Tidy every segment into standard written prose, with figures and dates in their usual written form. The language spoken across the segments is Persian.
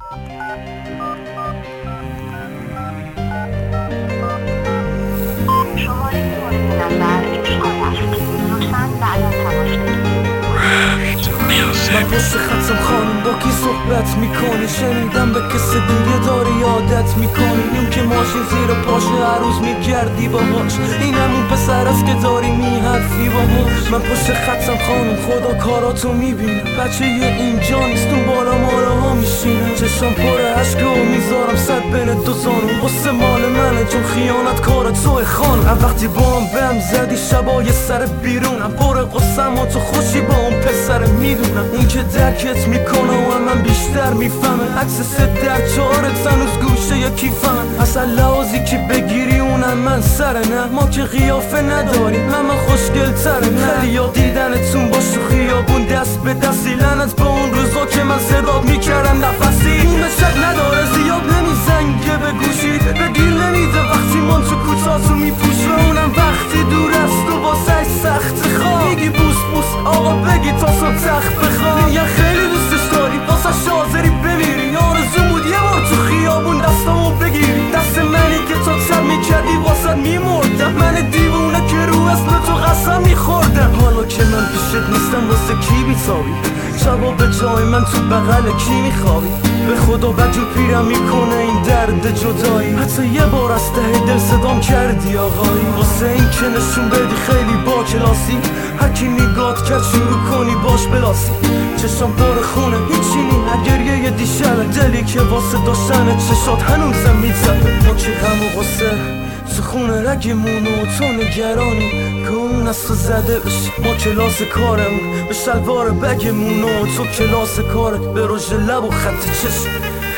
من پشت خطم خانم با کی صحبت میکنی؟ شنیدم به کس دیگه داری عادت میکنی. اون که ماشین زیر پاشه هر روز میگردی باهاش، این همون پسر است که داری میحرفی باهاش. من پشت خطم خانم خدا کاراتو میبینه، بچه اینجا نیست اون بالا ماراها میشینه. چشم پر عشق و میذارم سر بین دو زانو، قصه مال منه چون خیانت کار توه خانم. وقتی با هم بهم زدی شبای سر بیرونم، پر قصم و تو خوشی با اون پسر میدونم. اون که درکت میکنه و من بیشتر میفهمه، عکس سه در چهارت هنوز گوشه یا کیفم. اصلا لحاظی که بگیری اونم من سره، نه ما که قیافه نداریم من خوشگل تره. خیلی ها دیدنتون باش تو خیابون دست به دستی، لعنت با اون روزا که من صدات میکردم نفسی. اون شک نداره زیاد نمیزنگه به گوشی، بگیر نمیده وقتی من تو کوتاتو میپوشه. اونم وقتی دور است و واسه سخت خواه میگی بوس بوس آقا بگی تا صبح تخت بخواه. میگن خیلی دوستش داری واسه شازری بمیری، آرزو بود یه بار تو خیابون دستامو بگیری. دست منی که تو تب میکردی واسه میمردم، من دیوونه که رو اسم تو قسم میخوردم. حالا که من پیشت نیستم واسه کی بیتابی؟ شبا به جای من تو بغل کی میخوابی؟ به خدا بدجور پیرم میکنه این درد جدایی، حتی یه بار از ته دل صدام کردی آقایی. واسه این که نشون بدی خیلی با کلاسی، هرکی نگات کرد شروع کنی باش بلاسی. چشم پر خونه هیچی نی اگر یه دیشبه، دلی که واسه داشتن چشات هنوزم میتبه. ما که غم و غصه تو خونه رگمون و تو نگرانی که اون از تو زده بشه. ما کلاس کارمون به شلوار بگمون و تو کلاس کارت به رژ لب و خط چشم.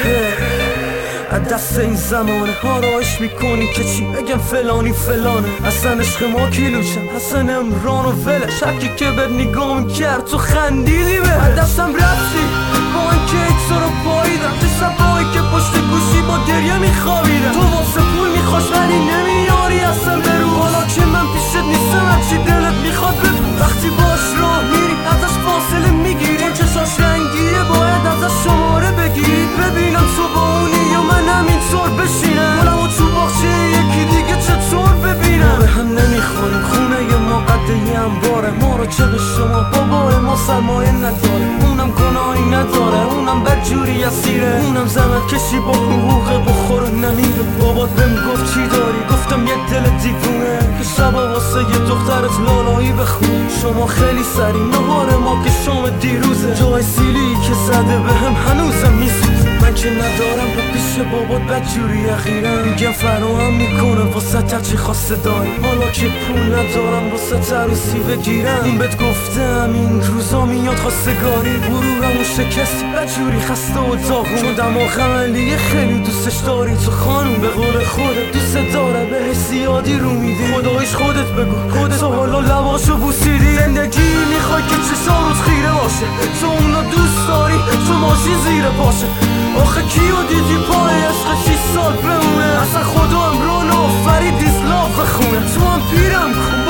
از دست این زمانه آرایش میکنی که چی بگم فلانی فلانه. اصلا عشق ما کیلوشم حسن امران و ولش، هرکی که بد نگاه میکرد تو خندیدی به از دستم رفتی با این که تو رو پاییدم. تو شبایی که پشت گوشی با گریه میخوابیدم، تو واسه پول میخواش ولی نمیاری اصلا برو. حالا که من پیشت نیستم هرچی دلت میخواد بگو، وقتی باش راه میری ازش فاصله میگیری. اون چشاش رنگیه باید ازش شماره بگیری، ببینم تو با اونی یا من همینطور بشینم. حالا تو باغچه یکی دیگه چطور ببینم؟ ما به هم نمیخوریم خونه ما قده یه انباره، ما رو چه به شما بابای ما سرمایه نداره. اونم گناهی نداره اونم بدجوری اسیره، اونم زحمت کشی با حقوق بخوره نمیره. بابات بهم گفت چی داری؟ گفتم یه دل دیوونه که شبا واسه یه دخترت لالایی بخونه. شما خیلی سری نهار ما که شام دیروزه، جای سیلی که زده بهم هنوزم میسوزه. من که ندارم به پیش بابات بدجوری اخیرم، میگم فراهم میکنه واسه ترچی خواسته داری. حالا که پول ندارم واسه تروسی بگیرم، اون بهت گفتم این روزا میاد خواستگاری. غرورمو شکستی بدجوری خسته و داغون، چون دماغم علیه خیلی دوستش داری. تو خانوم به قول خودت دوست داره به حسیادی رو میدی، خدایش خودت بگو خودت تو حالا لباشو بوسیدی. زندگی میخوای که چشامت خیره باشه، تو اونو دوست داری تو ماشین زیر پاشه. آخه کیو دیدی پای عشق 6 سال بمونه؟ اصلا خدا امران آفرید دیسلاف بخونه. تو هم پیرم کن